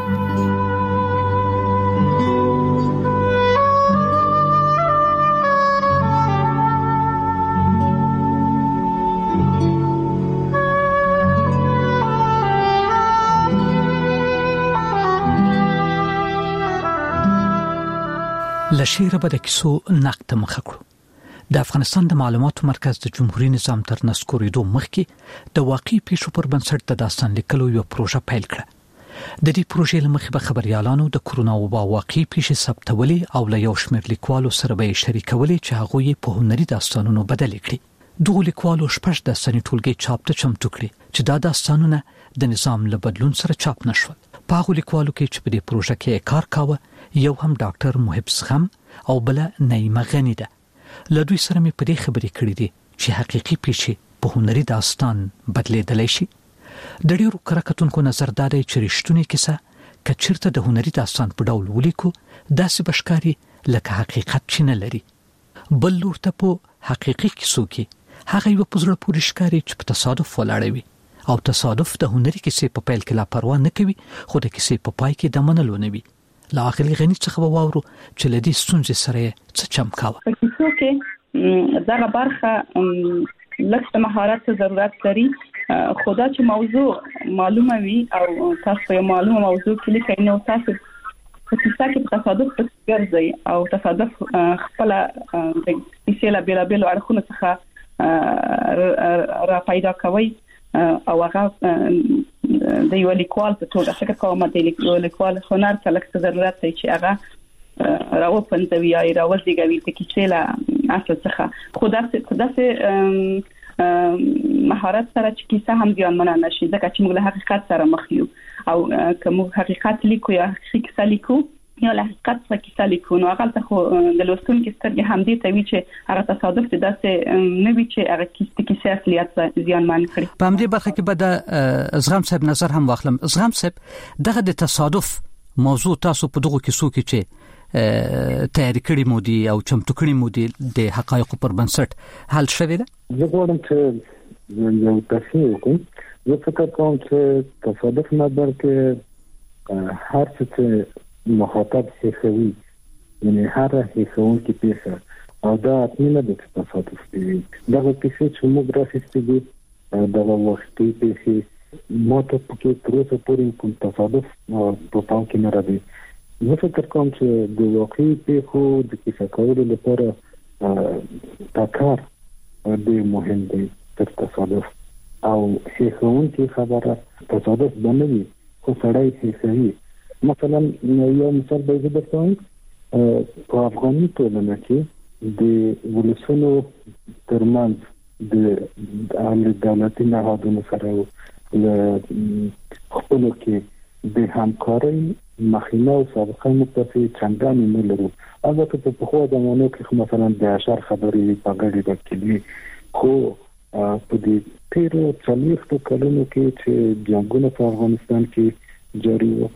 لشیره به د کیسو نقد مخه کړو. د افغانستان د معلوماتو مرکز د جمهوریت نظام تر نسکورېدو مخکې د واقعي پیښو پر بنسټ د داستان لیکلو یو پروژه پیل کړه. د دې پروژې له مخې به خبريالانو د کرونا وبا واقعي پیښې ثبتولې او له یو شمېر لیکوالو سره به شریکولې چې هغه یې په هنري داستانونو بدل کړي. دغه لیکوالو شپږ داستاني ټولګي چاپ ته چمتو کړي چې دا داستانونه د نظام له بدلون سره چاپ نشول. په هغه لیکوالو کې چې په دې پروژه کې کار کاوه یو هم ډاکټر محب زغم او بل نعیمه غنی ده. له دوی سره مې په دې خبرې کړې دي چې حقيقي پیښې په هنري داستان بدلېدلی شي. د ډېرو کراکتونکو نظر دا دی چې رښتونی کیسه کچیرته د هنري داستان په ډول ولیکو داسې بشکاري لکه حقیقت چې نه لري. بل لور ته په حقيقي کیسو کې هغه یو پزړه پورې ښکاري چې په تصادف ولاړوي او تصادف د هنري کیسې په پیل کې لا پروا نه کوي خو د کیسې په پای کې د منلو نه وي. لا اخلي غني څخه وورو چې لدی ستونزې سره څه چمکاوه. په کیسو کې دغه برخه لکه مهارت ضرورت لري خدا چې موضوع معلومه وي او تاسو یو معلومه موضوع کې لیکئ نو تاسو په کیسه کې تصادف ګرځي او تصادف خپل د کیسې لا بیل بیل اړخونه څخه را پیدا کوي او هغه د یو لیکوال په توګه فکر کوم د لیکوال هنر څخه لکه ضرورت دی چې هغه راو پنځوي یا راو زیږوي د کیسې لا اصل څخه خدا خدا سه مهارت سره چې کیسه هم ځان مننه نشي ځکه چې موږ له حقیقت سره مخ یو او کوم حقیقت لیکو یا کیسه لیکو یا له حقیقت سره کیسه لیکو نو هغه ته د لوستونکو سترګې هم دي ته وی چې هغه تصادف دې داسې نه وی چې هغه کیسه کیسه اصليت ځان مان کړی. په همدې برخه کې به د زغم صاحب نظر هم واخلم. زغم صاحب دغه د تصادف موضوع تاسو په دغه کیسو کې چې تیاری کړی مو دي او چمتو کړی مو دي د حقایقو پر بنسټ حل شوی ده. زه غواړم چې یو تفصیل وکړم. زه فکر کوم چې تصادف نه بلکې هر څه مخاطب سیخوي یعنی هر هیڅون کې پیښه او دا اټینه د تصادف دی. دا په کیسه چې موږ راځي دي دا وختي پیښه ماته پکې تر اوسه پورې کوم تصادف په پام کې نه راځي. زه فکر کوم چې د واقعي پیښو د کیسه کولو لپاره دا کار ډېر مهم دی تر تصادف او هیڅون کې خبره تصادف باندې خو سړی هیڅوي. مثلا یو مثال به زه درته وایم په افغاني ټولنه کې د ولسونو ترمنځ د عامه دولتي نهادونو سره خپل کې د همکارۍ مخینه او سابقه متفق چندان نه لرو. البته په خو د مونږ کې مثلا د اشار خبرې په ګډه د کلی خو په دې تیرو څلوېښتو کلونو کې چې جنگونه په افغانستان کې جاری وو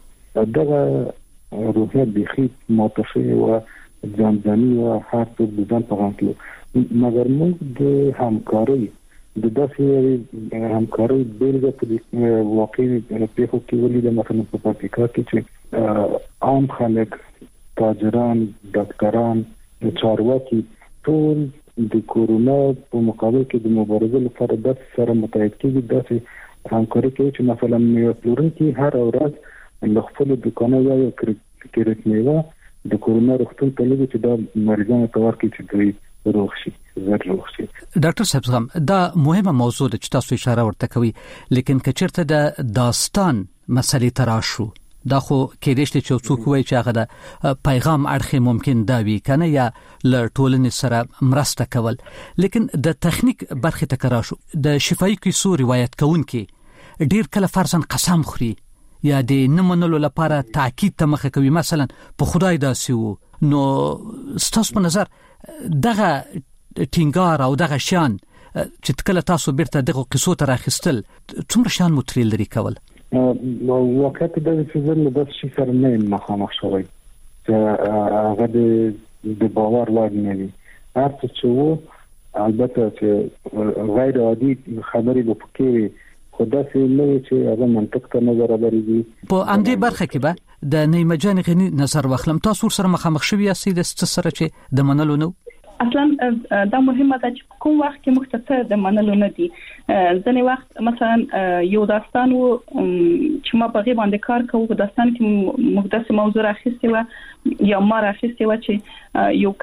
دغه روحیه بخي متفق او ځانځاني او هر څه د ځان په غوښتلو مګر موږ د همکارۍ د داسې همکارۍ بیلګه په واقعي پیښو کې ولیدل مثلا په پاکستان کې چې عام خلک تاجران ډاکټران چارواکي ټول د کورونا په مقابل کې د مبارزې لپاره د سره متحد کېږي داسې همکاري کوي چې مثلا میوه پلورونکي هر ورځ له خپل دکانه یا کرت میوه د کورونا روغتون ته لګي چې دا مریضانو ته ورکړي چې دوی روغ شي زر روغ شي. ډاکټر صاحب زغم دا مهمه موضوع ده چې تاسو اشاره ورته کوي لیکن کچرته د داستان مسلې تراشو دا خو کې دې چې څوک وایي چې هغه د پیغام اړخ ممکن دا وی کنه یا ل ټولنې سره مرسته کول لیکن د تخنیک برخه تکراشو د شفایي کیسو روایت کوونکې ډیر کله فرضاً قسم خوري یا د نمنلو لپاره تاکید ته مخه کوي مثلا په خدای داسې وو نو ستاسو په نظر دغه ټینګار او دغه شان چې کله تاسو بیرته دغه قصو ته راخستل څومره شان متریل لري کول نو وخت د فزر له داسې شي سره نه مخامخ شوی چې هغه د باور وړ نه وي هر څه چې وو البته چې غیر عادي خبرې به پکې خدا سي نه چې هغه منطق ته نظر لري. په اندې برخه کې به د نیمه جان غنی نظر واخلم تاسو سره مخامخ شوی یاست د سره چې د منلو نو اصلا دا مهمه ده چې کوم وخت کې مختصر د منلو نه دي ځنې وخت مثلا یو داستان و چې ما په غیبه باندې کار کوو داستان کې مقدس موضوع راخسته و یا ما راخسته و چې یو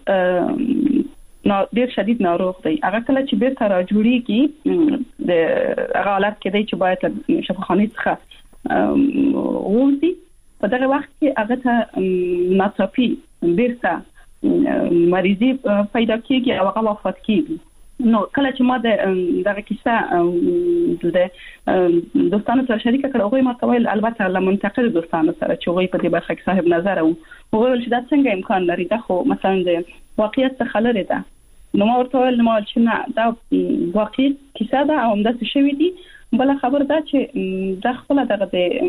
کس نو ډیر شدید ناروغ دی هغه کله چې بیرته را جوړیږي د هغه حالت کې دی چې باید شفاخانه څخه ووځي په دغه وخت کې هغه ته ناڅاپي بیرته مریضي پیدا کیږي او هغه وفات کیږي نو کله چې ما د دغه کیسه د دوستانو سره شریک کړه هغه ما کوي البته له منتقد دوستانو سره چې هغه په دې برخه کې صاحب نظر او هغه چې دا څنګه امکان لري دا خو مثلا د واقعیت څخه لري ده نو ما ورته ویل نو چې نه دا واقعي کیسه ده او همداسې شوی دي بل خبر ده چې دا خپل دغه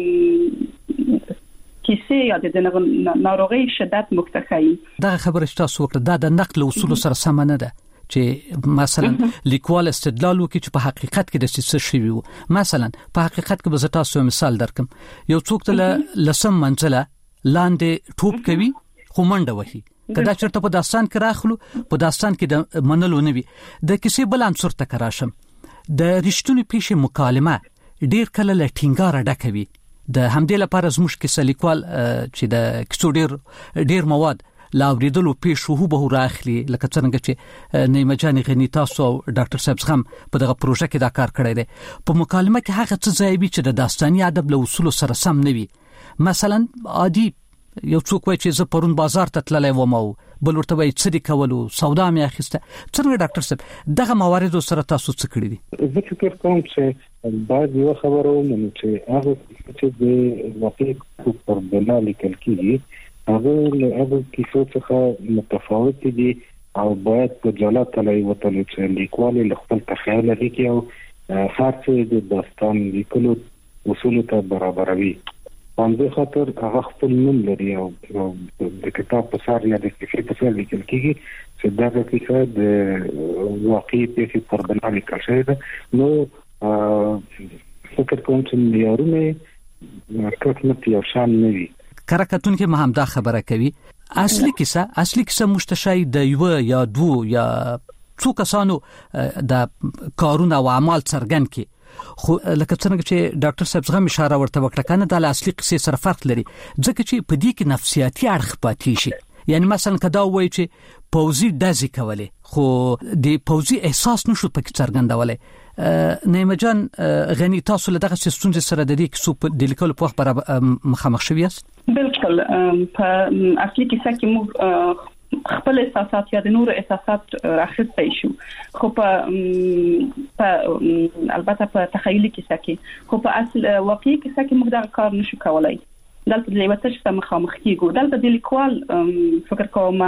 د کیسه یا د ناروغي شدت مکتخي دا خبره چې تاسو وکړه دا د نقل اصول سره سم نه ده چې مثلا لیکوال استدلال وکړي چې په حقیقت کې د څه شوی وو مثلا په حقیقت کې به تاسو مثال درکم یو څوک ته لسم منزله لاندې ټوپ کوي خو منډه وهي کدا چرته په داستان کې راخلو په داستان کې د منلو نه وي د کیسې بل عنصر ته کراشم د رښتونی پیښې مکالمه ډیر کله لټینګار ډکوي د همدې لپاره زموږ کیسه لیکوال چې د کیسو ډیر ډیر مواد لا اوریدلو پیښو هو به راخلي لکه څنګه چې نیمه جان غنی تاسو او ډاکټر صاحب هم په دغه پروژه کې دا کار کړی دی په مکالمه کې هغه څه ځای وي چې د داستاني ادب له اصول سره سم نه وي مثلا عادي یو څوک وایي چې زه پرون بازار ته تللی وم او بل ورته وایي څه دي کولو سودا مې اخیسته څنګه ډاکټر صاحب دغه موارد سره تاسو څه کړی دي زه فکر کوم چې باید یو خبره ومنو چې هغه چې د واقعي پر بنا لیکل کیږي هغه له هغه کیسو څخه متفاوت دي او باید په جلا تلای وتل چې لیکوال له خپل تخیل لري او هر څه د داستان لیکلو اصول ته برابروي باندې خاطر هغه خپل نوم لري او د کتاب په سر یا د کیسې په سر لیکل کیږي چې دا د کیسې د واقعي پیښې پر بنا لیکل شوی ده نو فکر کوم چې معیارونه کټمت یو شان نه وي کرکټون کې مهم دا خبره کوي اصلي کیسه اصلي کیسه مشتشای د یو یا دو یا څو کسانو د کارونه او اعمال څرګند کی خو لکه څنګه چې ډاکټر صاحب زغم اشاره ورته وکړه کنه د اصلي قصې سره فرق لري ځکه چې په دې کې نفسیاتي اړخ پاتې شي یعنی مثلا کدا وایي چې پوزي دازي کوله خو د پوزي احساس نشو پکې څرګندولې نیمه جان غنی تاسو له دغه ستونزې سره د دې کې د لیکلو په وخت مخامخ شوی یاست بالکل په اصلي کیسه کې موږ خپل احساسات یا د نور احساسات راخستای شو خو په البته په تخیلي کیسه کې خو په اصل واقعي کیسه کې موږ دا کار نشو کولای دلته د یو تش سره مخامخ کیږو دلته د لیکوال فکر کوم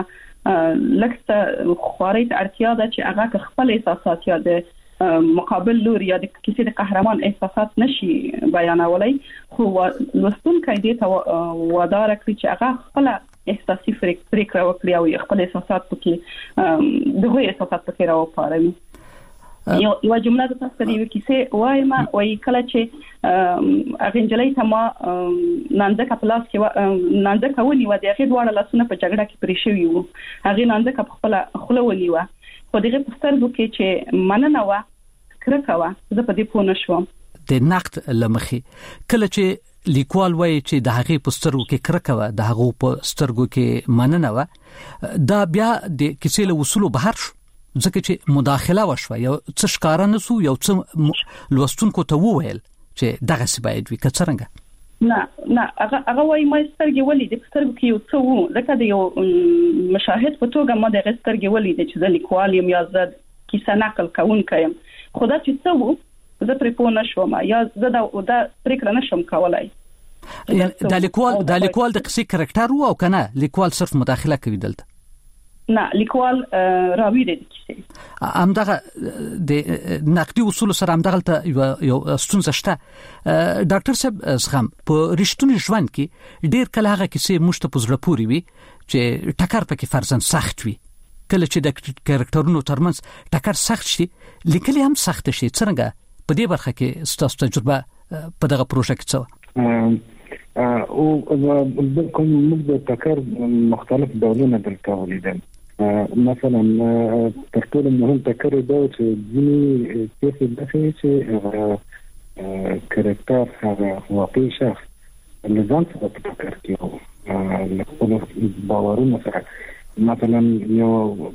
لکه خواري اړتیا ده چې هغه خپل احساسات یا د مقابل لور یا د کیسې د قهرمان احساسات نشي بیانولای خو لوستونکي دې ته وادار کړی چې هغه خپل احساسي فکر وکړي او خپل احساسات پکې دغه احساسات پکې راوپاروي یو یو جمله د تاسو دی کیسه وایم وای کله چې اغنجلې ته ما نانځه کپلاس کې نانځه کونی و د هغه دواړه لاسونه په جګړه کې پرې شوی وو هغه نانځه کپ خپل خله ونی و په دغه پسترګو کې چې مننه و کرکوا زه په دې پوه نشوم د نقد لمخي کله چې لیکوال وایي چې د هغه پسترګو کې کرکوا د هغه پسترګو کې مننه و دا بیا د کیسې له وصولو بهر شو ځکه چې مداخله وشوه یو څه ښکارا نسو یو څه لوستونکو ته وویل چې دغه څه باید وي کڅرنګ نه نه هغه هغه وایي ما سترګې ولې د سترګو کې یو څه وو لکه د یو مشاهد په توګه ما د سترګې ولې چې د لیکوال یم یا زه کیسه نقل کوونکی یم خو دا چې څه وو زه پرې پوه نشوم یا زه دا دا پرېکړه نشم کولای د لیکوال د لیکوال د قصې کریکټر وو او کنه لیکوال صرف مداخله کوي دلته نه لیکوال راوی دی کیسه همدغه د نقدي اصول سره همدغه یو ستونزه شته ډاکټر صاحب زغم په رښتونی ژوند کې ډیر کله هغه کیسه مشته پزړه پوری وي چې ټکر پکې فرضاً سخت وي کله چې د کریکټرونو ترمنځ ټکر سخت شي لیکلي هم سخت شي څنګه په دې برخه کې ستاسو تجربه په دغه پروژه کې څه او بالکل موږ د ټکر مختلف ډولونه دلته ولیدل مثلا تر ټولو مهم ټکر دا چې ځینې کیسې داسې چې کریکټر هغه واقعي شخص لزان سره په ټکر کې وو له خپلو باورونو سره مثلا یو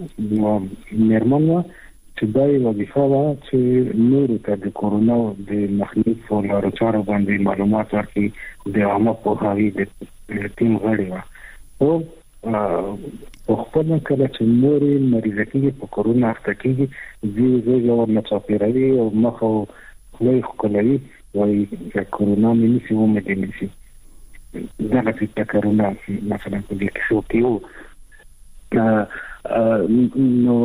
میرمن وه چې دا یې وظیفه وه چې نورو ته د کورونا د مخنیوي په لارو چارو باندې معلومات ورکړي د عامه پوهاوي د ټیم غړې وه او په خپل کله چې نورې مریضه کېږي په کورونا اخته کېږي ځي زوی ورنه چاپېروي او مخ او خوله یې ښکلوي وایي چې کورونا مې نیسي ومې دې نیسي دغسې ټکرونه مثلا په دې کیسو کې وو نو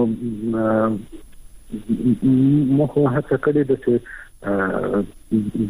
ما خو هڅه کړې ده چې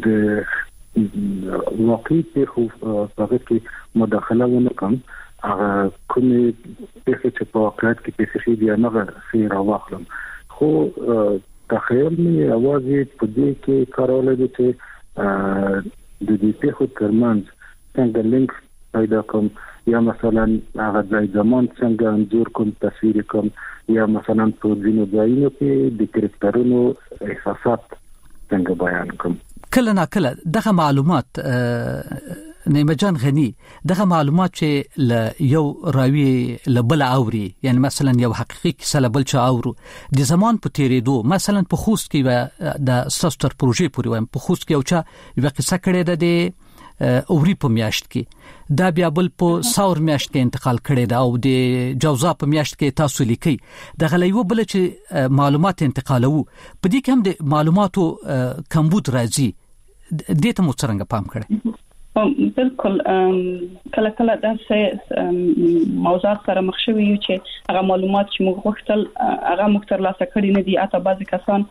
د واقعي پېښو په هغه کې مداخله ونه کړم هغه کومې پېښې چې په واقعیت کې پېښې شوي دي هغه څه راواخلم خو تخیل مې یوازې په دې کې کارولی دی چې د دې پېښو ترمنځ څنګه لینک پیدا کوم یا مثلا هغه ځای زمان څنګه انځور کوم تصویر کوم یا مثلا په ځینو ځایونو کې د کرکټرونو احساسات څنګه بیان کوم کله نا کله دغه معلومات نیمه جان غنی دغه معلومات چې ل یو راوی لبل اوري یعنی مثلا یو حقیقي کیسه لبل چا اورو د زمان په تیرېدو مثلا په خوست کې د سستر پروژې پورې وایم په خوست کې یو چا یو قصه کړې ده د اوري په میاشت کې دا بیا بل په ساور میاشت کې انتقال کړي دا او د جوزا په میاشت کې تاسو لیکي د غلیو بل چې معلومات انتقالو په دې کې هم د معلوماتو کمبود راځي دې ته مو څنګه پام کړی بالکل کله کله دا څه موضوعات سره مخ شوي یو چې هغه معلومات چې موږ غوښتل هغه موږ ترلاسه کړي نه دي اته بعضی کسان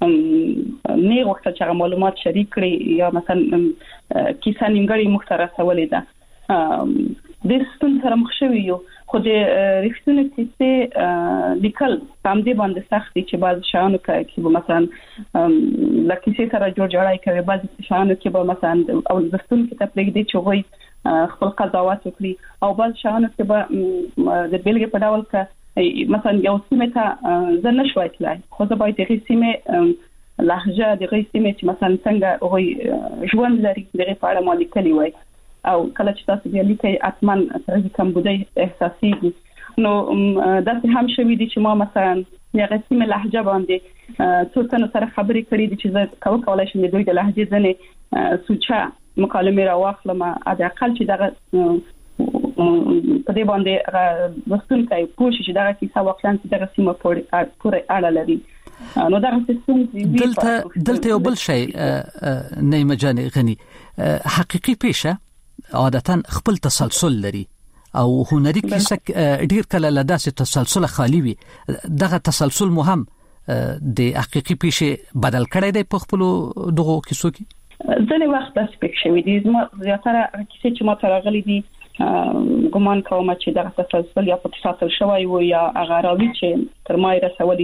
نه غوښتل چې هغه معلومات شریک کړي یا مثلا کیسه نیمګړې موږ ته رسولې ده د ستون سره مخ شوي یو خو د رښتونې کیسې لیکل هم دې باندې سخت دي چې بعض شیانو کې به مثلا د کیسې سره جوړ جوړای کوي بعض شیانو کې به مثلا او د ستون کې ته پرېږدي چې وایي خپل قضاوت وکړي او بعض شیانو کې به د بیلګې په ډول کې مثلا یو سیمه ته زه نشوای تلای خو زه باید دغه سیمه لهجه دغه سیمه چې مثلا څنګه وایي ژوند لري دغه په اړه ما لیکلي وای او کله چې تاسو بیا لیکي اتمن ترې کوم بودی احساسي نو دا هم شوي دي چې ما مثلا یغه سیمه لهجه باندې څو څنګه سره خبرې کړې دي چې زه کاوه کولای شم د دوی د لهجې ځنې سوچا مکالمه راوخلم ا د اقل چې دغه په دې باندې لوستونکي پوه شي چې دا کیسه واقعا د سیمه پورې اړه لري. نو دا څه دلته دلته یو بل شی نیمه جان غنی حقيقي پیشه عادتا خپل تسلسل لري او هنري کیسه ډیر کله لداسه تسلسل خالی وي. دغه تسلسل مهم د حقيقي پیشه بدل کړی دی په خپل دغه کیسو کې. ځنې وخت د سپیک شوی دي زما زیاتره کیسې چې ما ترغلي دي ګمان کوم چې دغه تسلسل یا په تسلسل شوی و یا هغه راوي چې تر ما رسولي